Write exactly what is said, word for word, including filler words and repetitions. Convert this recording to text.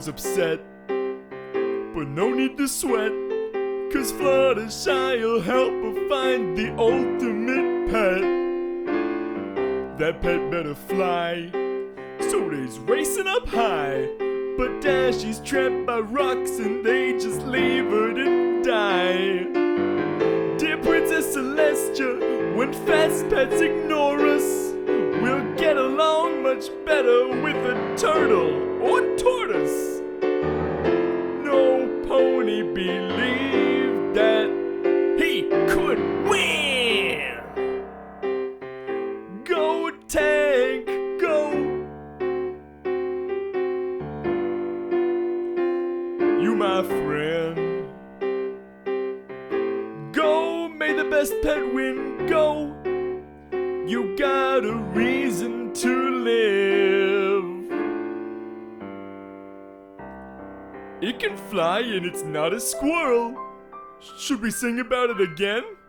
was upset, but no need to sweat, 'cause Fluttershy'll help her find the ultimate pet. That pet better fly, so they's racing up high, but Dashie's trapped by rocks and they just leave her to die. Dear Princess Celestia, when fast pets ignore us, we'll get along much better with a turtle or tortoise. No pony believed that he could win. Go Tank, go. You my friend. Go, may the best pet win, go. You got a reason to live. It can fly and it's not a squirrel. Should we sing about it again?